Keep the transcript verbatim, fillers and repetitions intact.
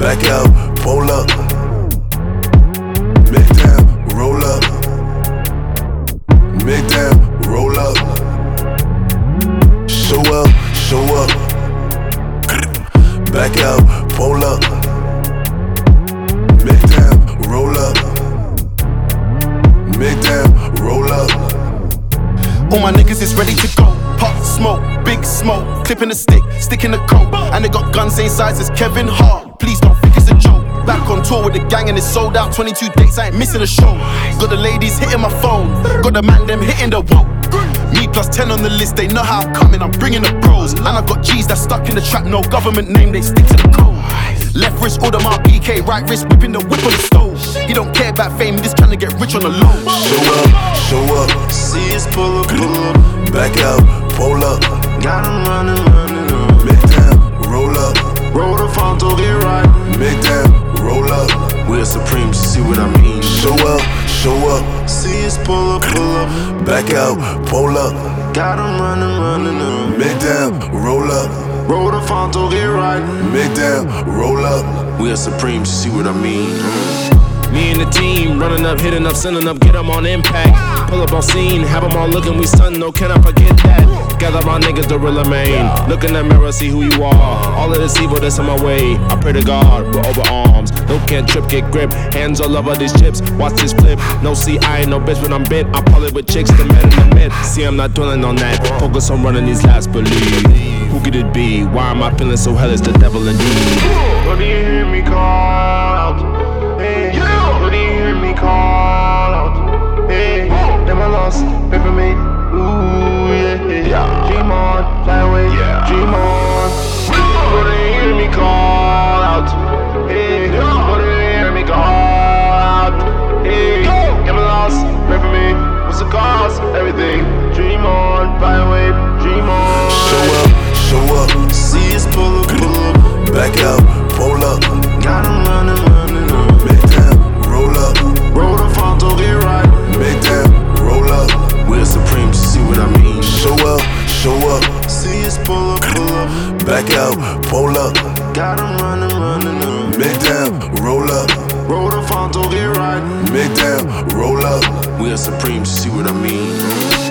back out, pull up. Mid down, roll up. Mid down, roll up. Show up, show up. Back out, pull up. Mid down, roll up. Mid down, roll up. All my niggas is ready to go. Pop smoke, big smoke, clipping the stick, sticking the coat. And they got guns same size as Kevin Hart. Please don't think it's a joke. Back on tour with the gang and it's sold out. twenty-two dates, I ain't missing a show. Got the ladies hitting my phone, got the man them hitting the whoa. Me plus ten on the list, they know how I'm coming, I'm bringing the bros. And I got G's that stuck in the trap, no government name, they stick to the code. Left wrist, order my B K, right wrist, whipping the whip on the stove. He don't care about fame, he just trying to get rich on the low. Show up, show up. See us pull up, pull up. Back out, pull up. Got him running, running up. Mid down, roll up. Roll the front to get right. Mid down, roll up. We're supreme, you see what I mean? Show up, show up. See us pull up, pull up. Back out, pull up. Got him running, running up. Mid down, roll up. Roll the front to get right. Mid down, roll up. We're supreme, you see what I mean? Me and the team, running up, hitting up, sending up, get them on impact. Pull up on scene, have them all looking, we stun, no, can I forget that? Gather my niggas, the real main. Look in the mirror, see who you are. All of this evil that's on my way. I pray to God, we're over arms. No can't trip, get grip. Hands all over these chips, watch this flip. No, see, I ain't no bitch when I'm bent. I pull it with chicks, the men in the mid. See, I'm not dwelling on that. Focus on running these laps, believe. Who could it be? Why am I feeling so hell? It's the devil indeed. What do you hear me call out? Hey, what do you hear me call out? Hey, never lost, pray for me. Ooh, yeah, yeah. Dream on, fly away, yeah. Dream on. What do you hear me call out? Hey, what do you hear me call out? Hey, never lost, pray for me. What's the cost? Everything. Dream on, fly away, dream on. Show up, show up. See us pull up, pull up. Back out, pull up. Got him running, running up. Mid down, roll up. Roll the front to get right. Mid down, roll up. We're supreme, you see what I mean? Show up, show up. See us pull up, pull up. Back out, pull up. Got him running, running up. Mid down, roll up. Roll the front to get right. Mid down, roll up. We're supreme, you see what I mean?